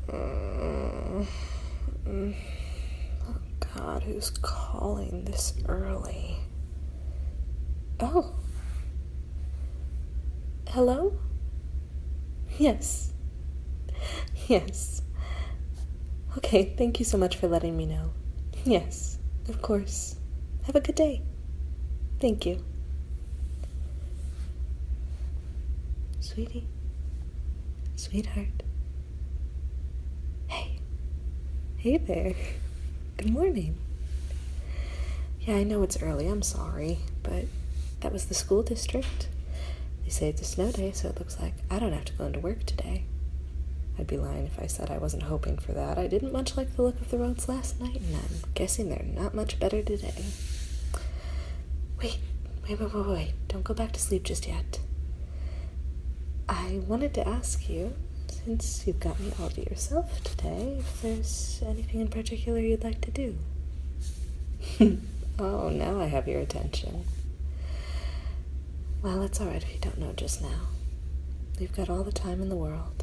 Oh God, who's calling this early? Oh. Hello? Yes. Yes. Okay, thank you so much for letting me know. Yes, of course. Have a good day. Thank you. Sweetie. Sweetheart. Hey. Hey there. Good morning. Yeah, I know it's early, I'm sorry, but that was the school district. They say it's a snow day, so it looks like I don't have to go into work today. I'd be lying if I said I wasn't hoping for that. I didn't much like the look of the roads last night, and I'm guessing they're not much better today. Wait. Don't go back to sleep just yet. I wanted to ask you, since you've got me all to yourself today, if there's anything in particular you'd like to do. Oh, now I have your attention. Well, it's alright if you don't know just now. We've got all the time in the world.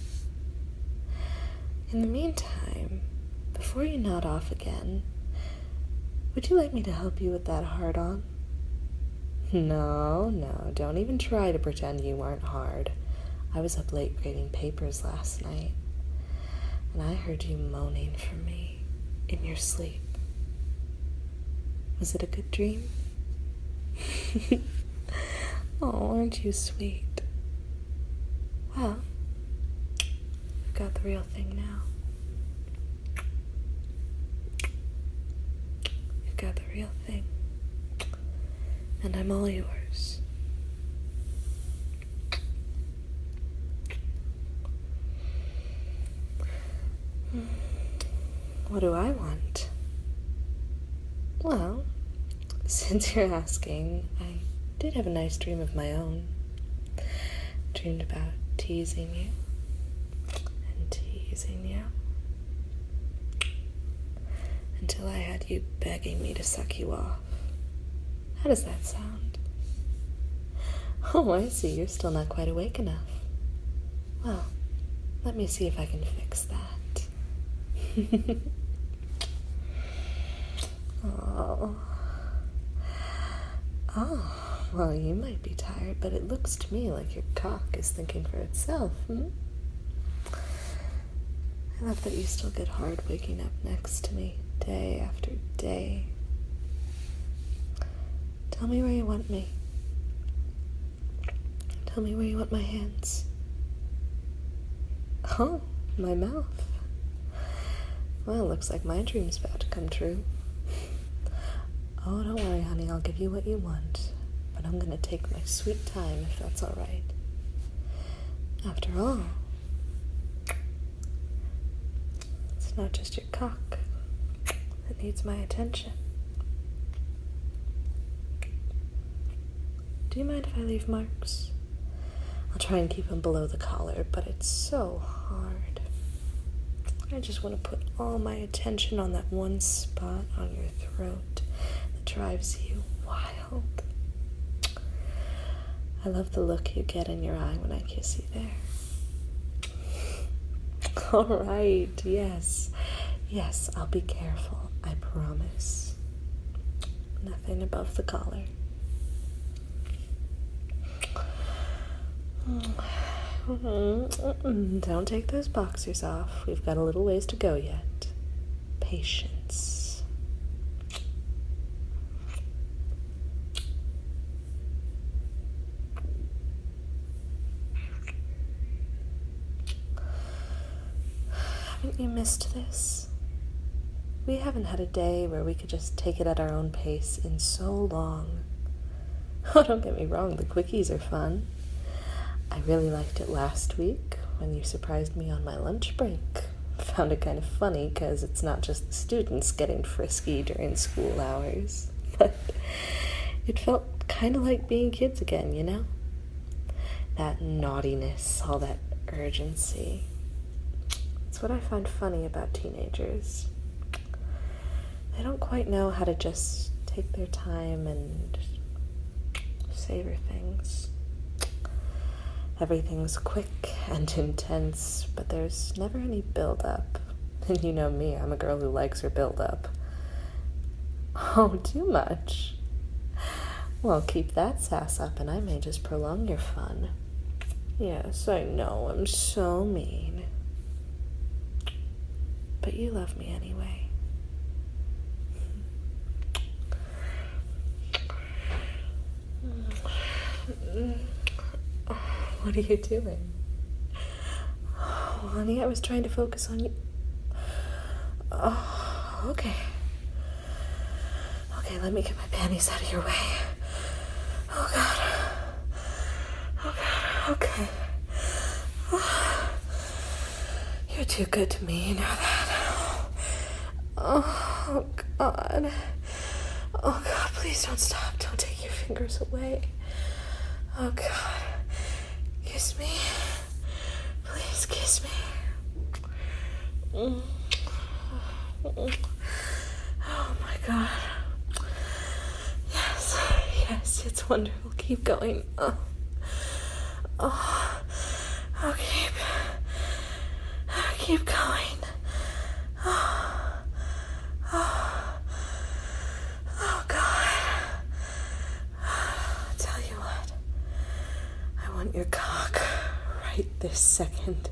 In the meantime, before you nod off again, would you like me to help you with that hard-on? No, don't even try to pretend you weren't hard. I was up late grading papers last night, and I heard you moaning for me in your sleep. Was it a good dream? Oh, aren't you sweet? Well, you've got the real thing now. You've got the real thing. And I'm all yours. What do I want? Well, since you're asking, I did have a nice dream of my own. I dreamed about teasing you and teasing you until I had you begging me to suck you off. How does that sound? Oh, I see, you're still not quite awake enough. Well, let me see if I can fix that. Oh, well, you might be tired, but it looks to me like your cock is thinking for itself, I love that you still get hard waking up next to me day after day. Tell me where you want me. Tell me where you want my hands. Oh, my mouth. Well, looks like my dream's about to come true. Oh, don't worry, honey, I'll give you what you want, but I'm gonna take my sweet time if that's all right. After all, it's not just your cock that needs my attention. Do you mind if I leave marks? I'll try and keep them below the collar, but it's so hard. I just want to put all my attention on that one spot on your throat that drives you wild. I love the look you get in your eye when I kiss you there. All right, yes, I'll be careful, I promise. Nothing above the collar. Don't take those boxers off. We've got a little ways to go yet. Patience. Haven't you missed this? We haven't had a day where we could just take it at our own pace in so long. Oh, don't get me wrong, the quickies are fun. I really liked it last week when you surprised me on my lunch break. Found it kind of funny because it's not just the students getting frisky during school hours, but it felt kind of like being kids again, you know? That naughtiness, all that urgency. It's what I find funny about teenagers. They don't quite know how to just take their time and savor things. Everything's quick and intense, but there's never any build-up. And you know me, I'm a girl who likes her build-up. Oh, too much? Well, keep that sass up and I may just prolong your fun. Yes, I know, I'm so mean. But you love me anyway. What are you doing? Oh, honey, I was trying to focus on you. Oh, okay. Okay, let me get my panties out of your way. Oh, God. Oh, God. Okay. Oh, you're too good to me, you know that. Oh, God. Oh, God, please don't stop. Don't take your fingers away. Oh, God. Kiss me. Please kiss me. Oh, my God. Yes, it's wonderful. Keep going. Oh, keep going. Oh, God. I'll tell you what. I want your cock right this second.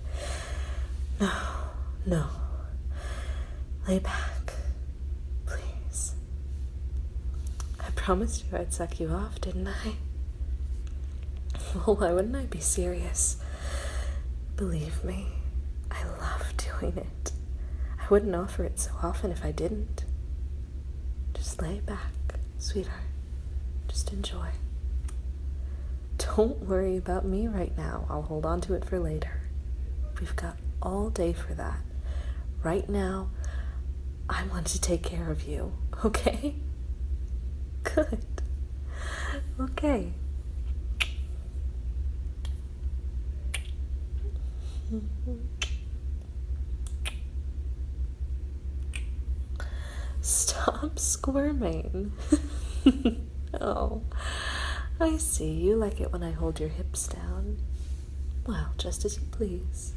No. Lay back, please. I promised you I'd suck you off, didn't I? Well, why wouldn't I be serious? Believe me, I love doing it. I wouldn't offer it so often if I didn't. Just lay back, sweetheart. Just enjoy. Don't worry about me right now. I'll hold on to it for later. We've got all day for that. Right now, I want to take care of you, okay? Good. Okay. Stop squirming. Oh, I see. You like it when I hold your hips down. Well, just as you please.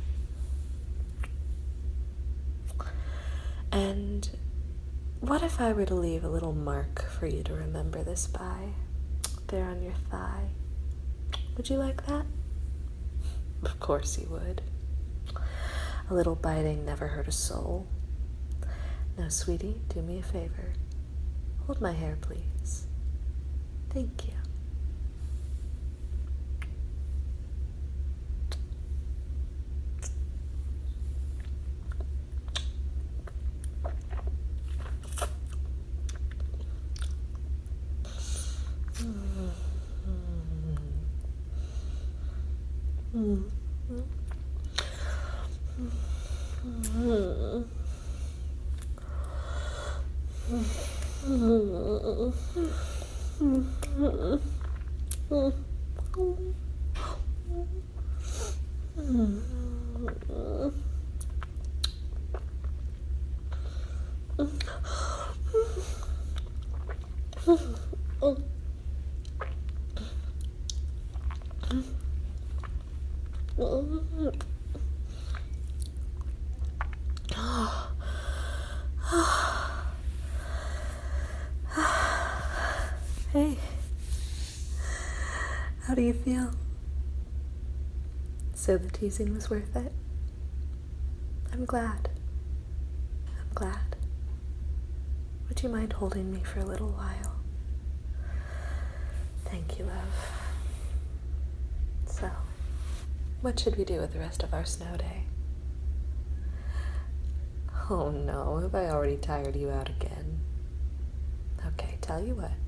And what if I were to leave a little mark for you to remember this by? There on your thigh. Would you like that? Of course you would. A little biting never hurt a soul. Now, sweetie, do me a favor. Hold my hair, please. Thank you. Hey, how do you feel? So the teasing was worth it? I'm glad. Would you mind holding me for a little while? Thank you, love. So, what should we do with the rest of our snow day? Oh no, have I already tired you out again? Okay, tell you what.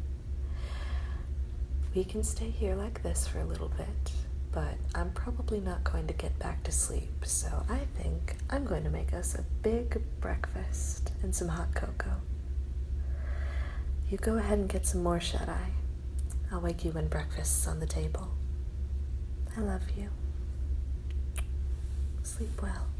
We can stay here like this for a little bit, but I'm probably not going to get back to sleep, so I think I'm going to make us a big breakfast and some hot cocoa. You go ahead and get some more shut-eye. I'll wake you when breakfast's on the table. I love you. Sleep well.